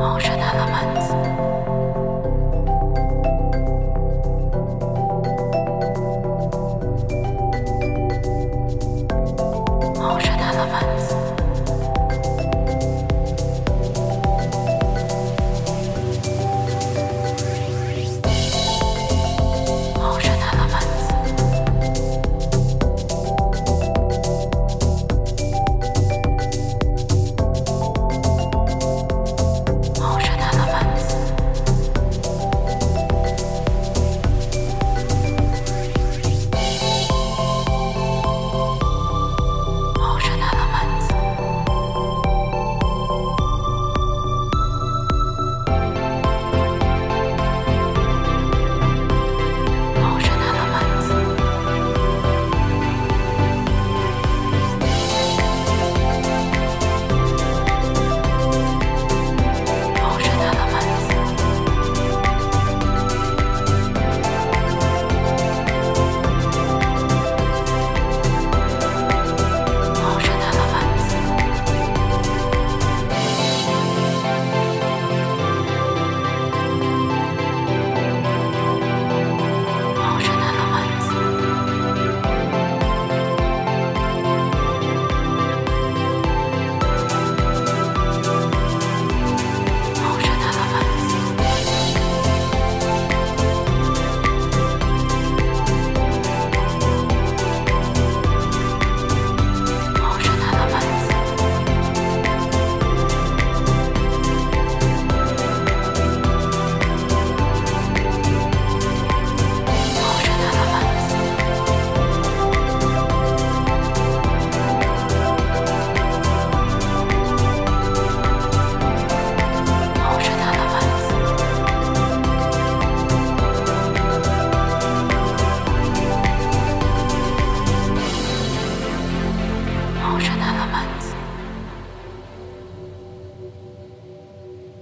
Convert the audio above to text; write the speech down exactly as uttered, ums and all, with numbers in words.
Ocean elements. Ocean elements. Ocean elements. Ocean elements. Ocean elements. Ocean elements. Ocean elements. Ocean elements. Ocean elements. Ocean elements. Ocean elements. Ocean elements. Ocean elements. Ocean elements.